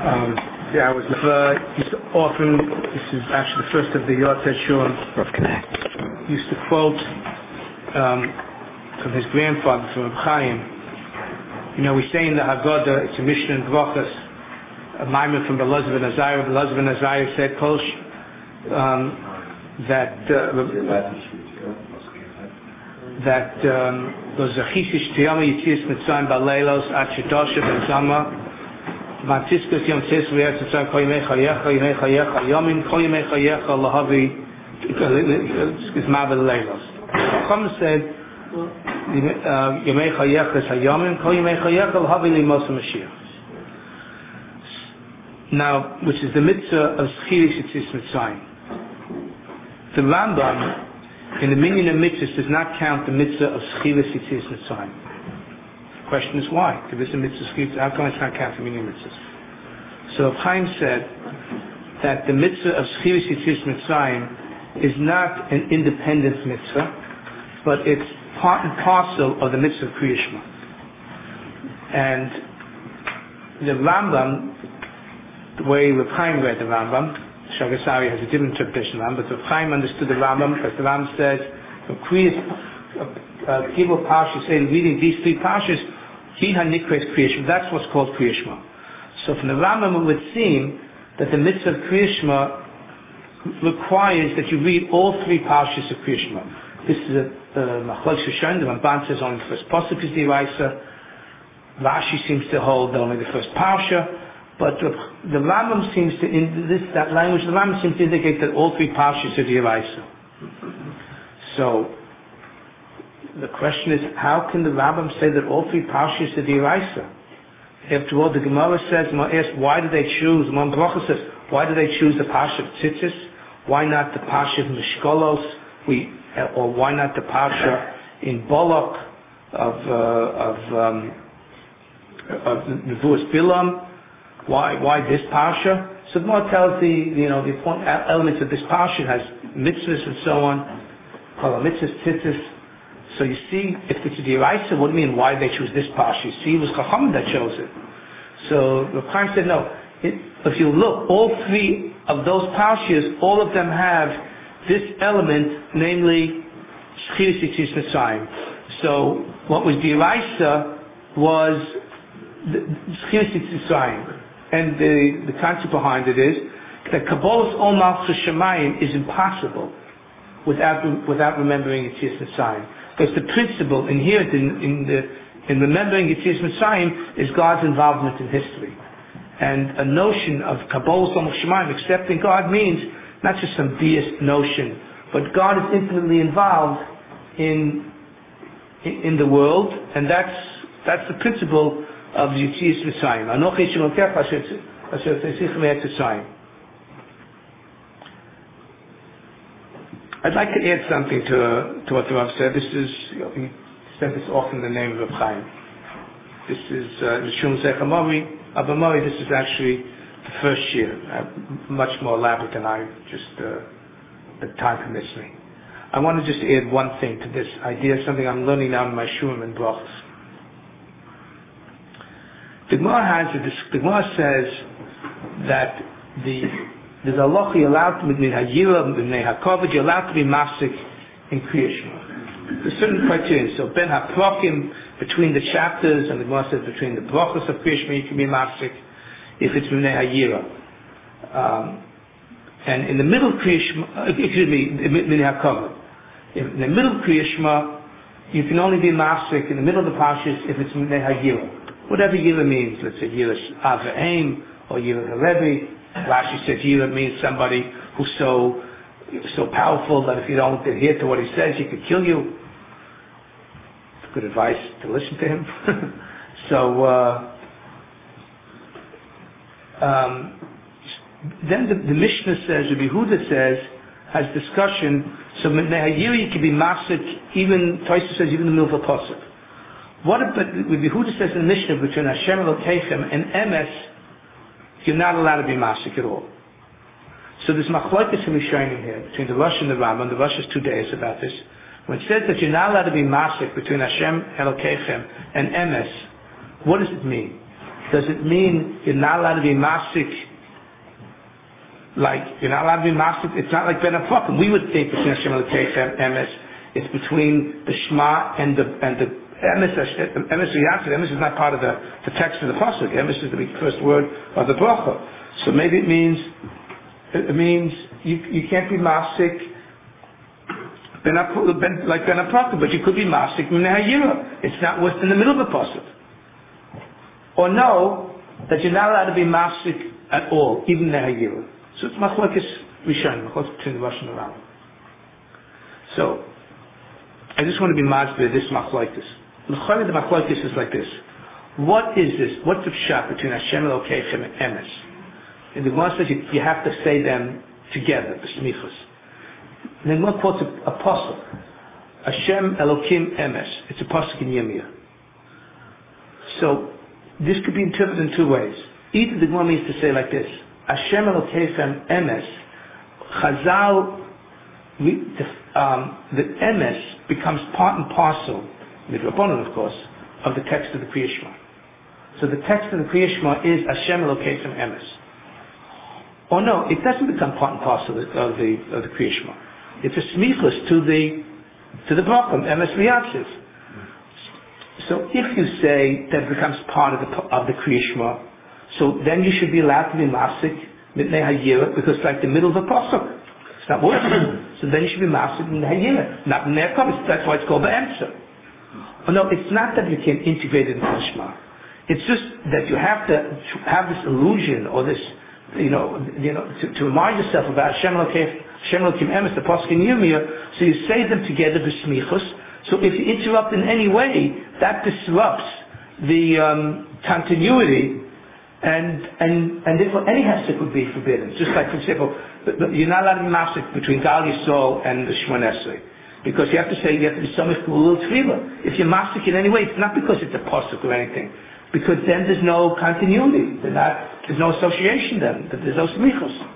I was used to often, this is actually the first of the Yotzei Shulam, used to quote from his grandfather, from Reb Chaim. We say in the Haggadah, it's a Mishnah in Brachos, a Maimon from Elazar ben Azariah. Elazar ben Azariah said, that those Zachishish Tiyama Yitzias Mitzrayim Baleilos Ad Shedosha Ben Zama Vantiskus Yom Tzis V'Yetz Mitzrayim Kol Yimei Chayecha Yimei Chayecha Yomin Kol Yimei Chayecha Lahavi Gizma Baleilos. Chacham said Yimei Chayecha is Hayomin Kol Yimei Chayecha Lahavi Limos HaMashiach. Now, which is the mitzvah of Zchiris Yitzias Mitzrayim. The Rambam in the Minyan of Mitzvahs does not count the mitzvah of Zchiris Yitzias Mitzrayim. The question is why? If it's a mitzvah Zchiris, how come it's not counted in Minyan Mitzvahs? So Chaim said that the mitzvah of Zchiris Yitzias Mitzrayim is not an independent mitzvah, but it's part and parcel of the mitzvah of Kriya Shema. And the Rambam, the way Reb Chaim read the Rambam, Shagasari has a different interpretation of the Rambam, but Reb Chaim understood the Rambam because the Rambam says from Gibel Parshas, saying reading these three Parshas, Yiha Nikres Kriya Shema. That's what's called Kriya Shema. So from the Rambam it would seem that the mitzvah of Kriya Shema requires that you read all three Parshas of Kriya Shema. This is a Machlok Shoshan. The Ramban says only the first pasuk is the Diraisa. Rashi seems to hold that only the first Parsha. But the Rambam seems to, that language, the Rambam seems to indicate that all three Parshas are Diraisa. So, the question is, how can the Rambam say that all three Parshas are Diraisa? After all, the Gemara says, why did they choose, Mon Bracha says, why did they choose the Parsha of Tzitzis? Why not the Parsha of Mishkolos? Or why not the Parsha in Bolok of Nevuas Bilam? Why this parsha? So the Gemara tells the important elements of this parsha has mitzvahs and so on. Called mitzvahs, tzitzis. So you see, if it's a diraisa, what do you mean? Why did they choose this parsha? You see, it was Chacham that chose it. So the Chaim said no. If you look, all three of those parshas, all of them have this element, namely Zchiris Yitzias Mitzrayim. So what was diraisa was Zchiris Yitzias Mitzrayim. And the concept behind it is that Kabbalah's Ol Malchus Shemayim is impossible without remembering Yitzias Mitzrayim. Because the principle inherent in remembering Yitzias Mitzrayim is God's involvement in history. And a notion of Kabbalah's Ol Malchus Shemayim, accepting God, means not just some deist notion, but God is intimately involved in the world, and that's the principle of Yitzias Mitzrayim. Anochi Shemokecha Asher Tzitzich Me'etz Mitzrayim. I'd like to add something to what the Rav said. This is, he said this often in the name of Reb Chaim. This is the Shum Zech Abamori. This is actually the first year, much more elaborate than I the time permits me. I want to just add one thing to this idea, something I'm learning now in my Shurim and Brachos. The Gemara says that there's a halacha you're allowed to be you're allowed to be mafsik in Kriya Shema. There's certain criteria. So ben haprokim, between the chapters, and the Gemara says between the brachos of Kriya Shema you can be mafsik if it's B'nei Hayira. And in the middle of Kriya Shema, B'nei HaKavod. In the middle of Kriya Shema, you can only be mafsik in the middle of the parshas if it's B'nei Hayira. Whatever Yira means, let's say Yira Ava'im or Yira Halevi. Rashi says Yira means somebody who's so powerful that if you don't adhere to what he says, he could kill you. It's good advice to listen to him. Then the Mishnah says, Rabbi Yehuda says, has discussion. So B'nei Hayira you can be mafsik, even Tosfos says even the middle of a pasuk. What about Rabbi Yehuda says in the Mishnah between Hashem Elokeichem and Emes, you're not allowed to be mafsik at all. So there's machlokes in Rishonim here between the Rosh and the Rambam. The Rosh has 2 days about this. When it says that you're not allowed to be mafsik between Hashem Elokeichem and Emes, what does it mean? does it mean you're not allowed to be masik? Like, you're not allowed to be masik? It's not like ben aprakim. We would think between Hashem Elokeichem emes, it's between the Shema and the emes. Emes is not part of the text of the pasuk. Emes is the first word of the bracha. So maybe it means you can't be masik like ben aprakim, but you could be masik min hayira. It's not what's in the middle of the pasuk. Or no, that you're not allowed to be masik at all, even nehayira. So it's machlokes rishon, machlokes between the Rosh and the Rambam. So I just want to be masbir this machlokes. The machlokes is like this. What is this? What's the pshat between Hashem Elokeichem and emes? And the Gemara says you have to say them together, the smichos. And then one quotes a pasuk, Hashem Elokim emes. It's a pasuk in Yirmiyah. So this could be interpreted in two ways. Either the Gemara means to say like this: Hashem Elokeichem emes. Chazal, the emes becomes part and parcel, midrabanan of course, of the text of the Kriya Shema. So the text of the Kriya Shema is Hashem Elokeichem emes. Or no, it doesn't become part and parcel of the Kriya Shema. It's a smichus to the bracham emes v'yatziv. So if you say that it becomes part of the Kriya Shema, so then you should be allowed to be masik mitnei hayira, because it's like the middle of the pasuk. It's not working. So then you should be masik mitnei hayira, not mitnei hakavos. That's why it's called the answer. Oh no, it's not that you can integrate it into the Shema. It's just that you have to have this illusion or this, to remind yourself about Hashem Elokim emes, the pasuk in Yirmiyah. So you say them together b'smichos. So if you interrupt in any way, that disrupts the continuity, and therefore any hesed would be forbidden. Just like, for example, you're not allowed to be masik between Gal Yisrael and the Shemon Esrei, because you have to be samich k'ulul tefillah. If you're masik in any way, it's not because it's a pasuk or anything, because then there's no continuity. There's no association then. There's no smichos.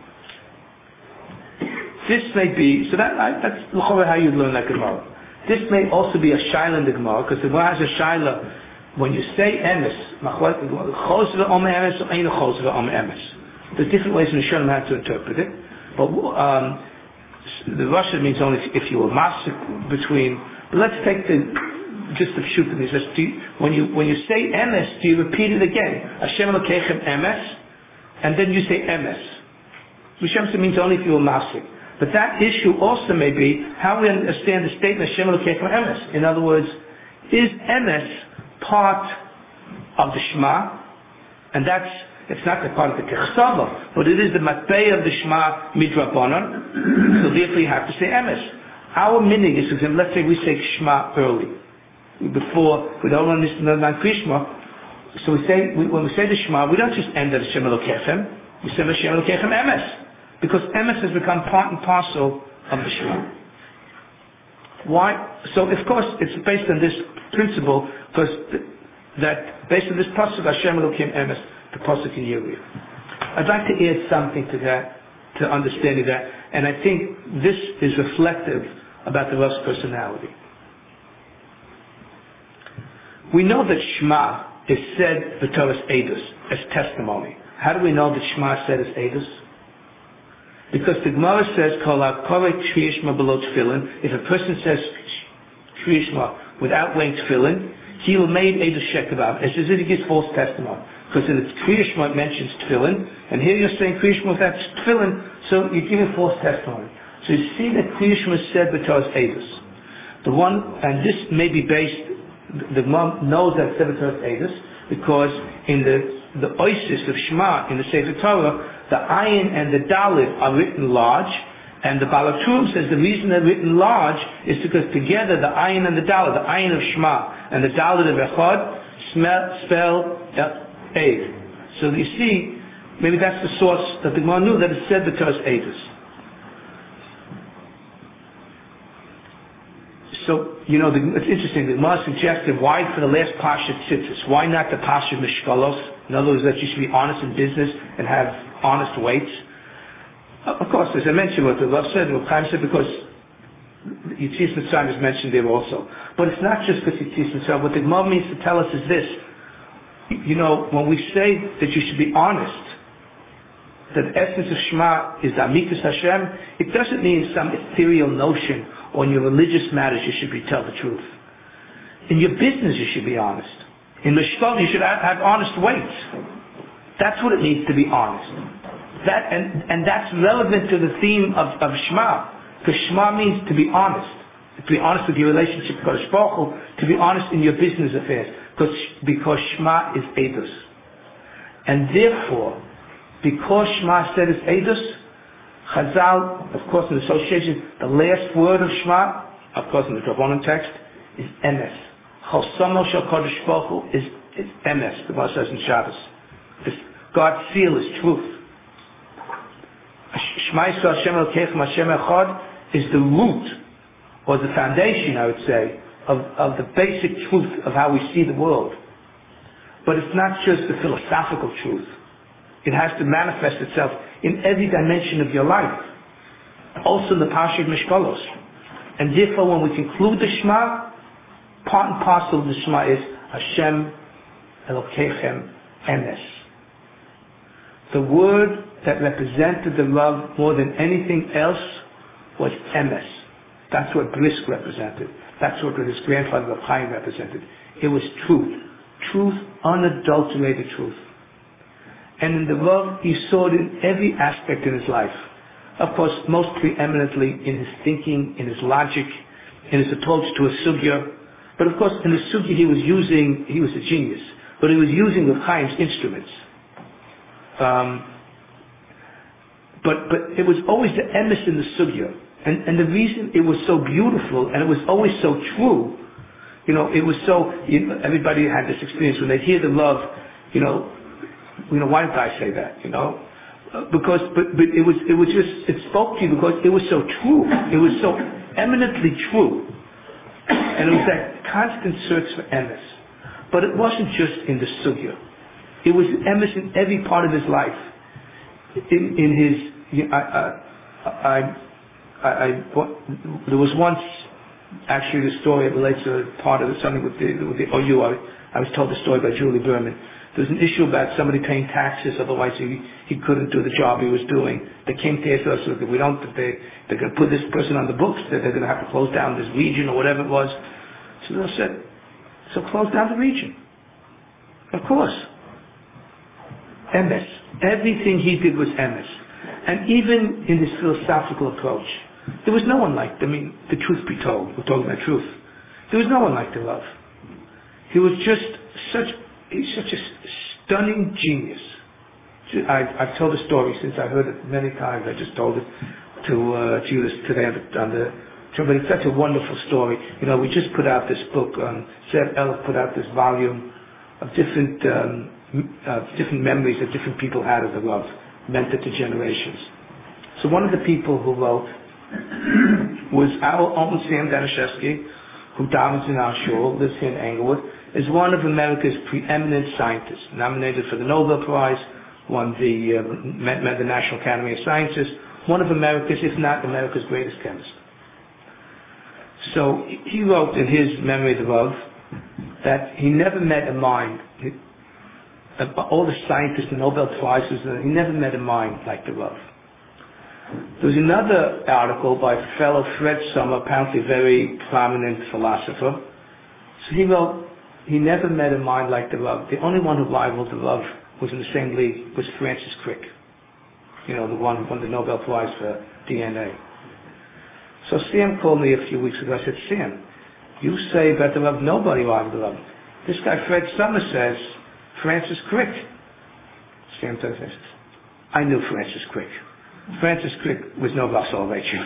This may be, so that's how you learn that Gemara. This may also be a shaila in the Gemara, because the Gemara has a shaila. When you say emes, there's different ways in the Shalom how to interpret it. But the Russian means only if you were masik between. But let's take just the pshut in this. When you say emes, do you repeat it again? Hashem Elokeichem emes, and then you say emes. Hashem means only if you were masik. But that issue also may be how we understand the statement Hashem Elokeichem emes. In other words, is emes part of the Shema? And it's not the part of the Kechsava, but it is the matbei of the Shema midrabanan. So therefore you have to say emes. Our minig is, let's say we say Shema early, before we don't understand the non-Kriya Shema. So when we say the Shema, we don't just end at Hashem Elokeichem. We say Hashem Elokeichem emes, because emes has become part and parcel of the Shema. Why? So of course it's based on this principle, because that based on this pasuk Hashem Elokim emes, the pasuk in Yirmiyah. I'd like to add something to that, to understanding that, and I think this is reflective about the Rav's personality. We know that Shema is said b'Torah's Eidos, as testimony. How do we know that Shema is said as Eidos? Because the Gemara says, Kol ha'koreh Kriya Shema below tefillin. If a person says Kriya Shema without wearing tefillin, he will make Eidos Shekav. As if he gives false testimony. Because in the Kriya Shema it mentions tefillin, and here you're saying Kriya Shema without tefillin, so you're giving false testimony. So you see that Kriya Shema is said b'Torah's Eidos. And this may be based, the Gemara knows that it's said b'Torah's Eidos, because in the oisis of Shema in the Sefer Torah, the ayin and the dalit are written large, and the Baal HaTurim says the reason they're written large is because together the ayin and the dalit, the ayin of Shema and the dalit of Echad, spell Eid. So you see, maybe that's the source that the Gemara knew that it said because Eidos. So, it's interesting, the Gemara suggested why for the last Parsha Tzitzis, why not the Parsha Mishkalos? In other words, that you should be honest in business and have honest weights. Of course, as I mentioned, what the Rav said, what Chaim said, because Yetzias Mitzrayim is mentioned there also. But it's not just because Yetzias Mitzrayim. What the Gemara means to tell us is this. when we say that you should be honest, that the essence of Shema is the Amikus Hashem, it doesn't mean some ethereal notion, or in your religious matters you should tell the truth. In your business you should be honest. In Mishpah you should have honest weights. That's what it means to be honest. And that's relevant to the theme of Shema. Because Shema means to be honest. To be honest with your relationship with Kodesh Baruch Hu, to be honest in your business affairs. Because Shema is Eidos. And therefore, because Shema said it's Eidos, Chazal, of course in association, the last word of Shema, of course in the Drabonon text, is Emes. Chosomo shel Kodesh Baruch Hu is Emes, the Gemara says in Shabbos. God's seal is truth. Shema Yisrael Hashem Elokeichem Hashem Echad is the root, or the foundation, I would say, of the basic truth of how we see the world. But it's not just the philosophical truth. It has to manifest itself in every dimension of your life. Also in the Parsha of Mishpalos. And therefore when we conclude the Shema, part and parcel of the Shema is Hashem Elokeichem Emes. The word that represented the love more than anything else was Emes. That's what Brisk represented. That's what his grandfather Rav Chaim represented. It was truth. Truth, unadulterated truth. And in the love, he saw it in every aspect in his life. Of course, most preeminently in his thinking, in his logic, in his approach to a sugya. But of course, in the sugya he was a genius, but he was using Rav Chaim's instruments. But it was always the emes in the sugya. And the reason it was so beautiful, and it was always so true, it was so, everybody had this experience when they hear the love, why did I say that, Because, but it spoke to you because it was so true. It was so eminently true. And it was that constant search for emes. But it wasn't just in the sugya. It was emes in every part of his life. In his, there was once, actually the story relates to part of something with the OU. I was told the story by Julie Berman. There was an issue about somebody paying taxes, otherwise he couldn't do the job he was doing. They came to us, so they're going to put this person on the books, they're going to have to close down this region or whatever it was. So they said, so close down the region. Of course. Emes. Everything he did was emes. And even in his philosophical approach, there was no one like, the truth be told, we're talking about truth. There was no one like the love. He was just he's such a stunning genius. I've told the story since I heard it many times. I just told it to you today on the show, but it's such a wonderful story. We just put out this book, Zev Elef put out this volume of different memories that different people had of the love, meant it to generations. So one of the people who wrote was our own Sam Danishevsky, who davens in our shul, lives here in Englewood, is one of America's preeminent scientists, nominated for the Nobel Prize, won the National Academy of Sciences, one of America's, if not America's greatest chemist. So he wrote in his Memory of the Love that he never met a mind, all the scientists, the Nobel Prizes, he never met a mind like the love. There was another article by fellow Fred Sommer, apparently a very prominent philosopher. So he wrote, he never met a mind like the love. The only one who rivaled the love was in the same league, was Francis Crick. The one who won the Nobel Prize for DNA. So Sam called me a few weeks ago. I said, Sam, you say about the love, nobody rivaled the love. This guy Fred Sommer says, Francis Crick. Sam says, I knew Francis Crick. Francis Crick was no Vassalvation.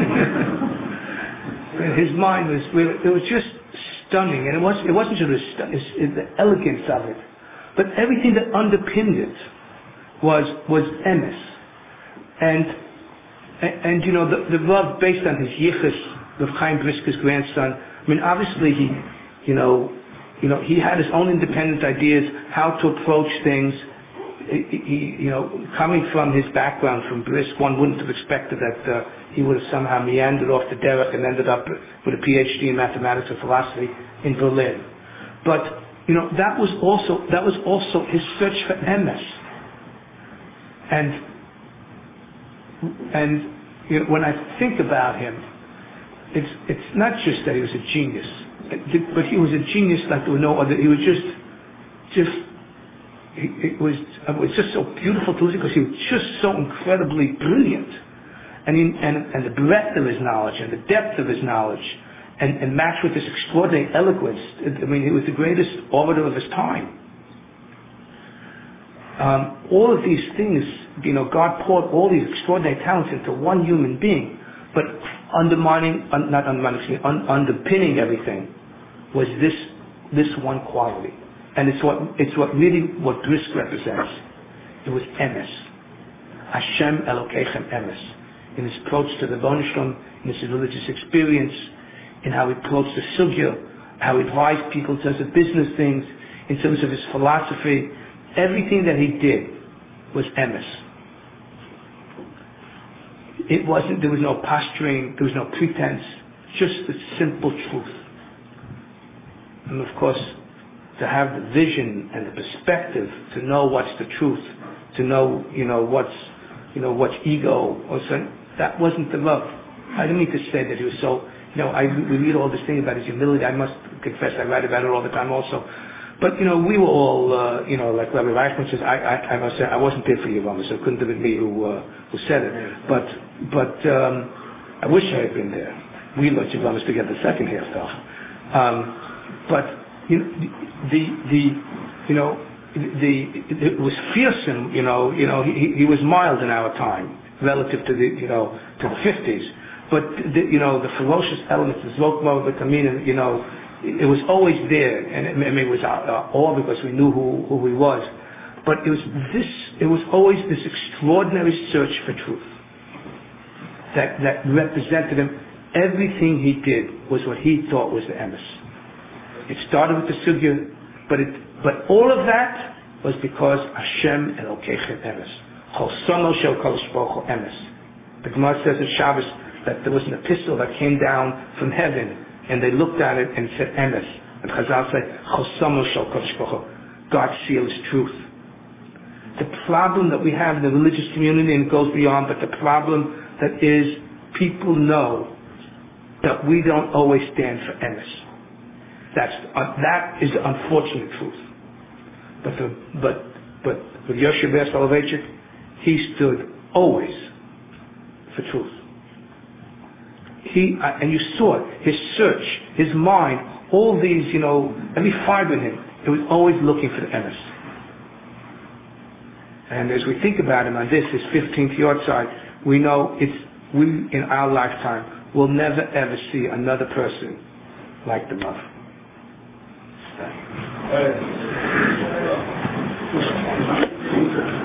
His mind was, it was just stunning, and it wasn't just the elegance of it, but everything that underpinned it was emes. And the love based on his yichus, Rav Chaim Briska's grandson. Obviously he had his own independent ideas how to approach things. Coming from his background from Brisk, one wouldn't have expected that he would have somehow meandered off the derech and ended up with a PhD in mathematics and philosophy in Berlin. But that was also his search for emes. And when I think about him, it's not just that he was a genius, but he was a genius like there were no other. He was it was just so beautiful to listen because he was just so incredibly brilliant, and the breadth of his knowledge and the depth of his knowledge, and matched with this extraordinary eloquence. I mean, he was the greatest orator of his time. All of these things, God poured all these extraordinary talents into one human being, but underpinning everything was this one quality. And it's what Brisk represents. It was emes. Hashem Elokeichem emes. In his approach to the Rebbeinu Shalom, in his religious experience, in how he approached the sugya, how he advised people in terms of business things, in terms of his philosophy, everything that he did was emes. There was no posturing, there was no pretense, just the simple truth. And of course, to have the vision and the perspective to know what's the truth, to know, what's ego, or something, that wasn't the love. I didn't mean to say that he was so, we read all this thing about his humility. I must confess, I write about it all the time also. But, we were all, like Rabbi Reichman says, I must say, I wasn't there for Yevamah, so it couldn't have been me who said it. But I wish I had been there. We learned Yevamah together the second half, though. But, it was fearsome, he was mild in our time, relative to the 50s. But, the ferocious elements, the Zokma, the Kamina, it was always there, and it was awe because we knew who he was. But it was always this extraordinary search for truth that represented him. Everything he did was what he thought was the emes. It started with the sugya, but all of that was because Hashem Elokeichem emes. Chol somo shel Kodesh Baruch Hu emes. The Gemara says in Shabbos that there was an epistle that came down from heaven, and they looked at it and said emes. And Chazal said, Chol somo shel Kodesh Baruch Hu. God's seal is truth. The problem that we have in the religious community, and it goes beyond, but the problem that is people know that we don't always stand for emes. That is the unfortunate truth. But with Yoshe Ber Soloveitchik, he stood always for truth. And you saw it, his search, his mind, all these, every fiber in him, it was always looking for the emes. And as we think about him on his 15th yard side, we know we in our lifetime will never ever see another person like the Rav.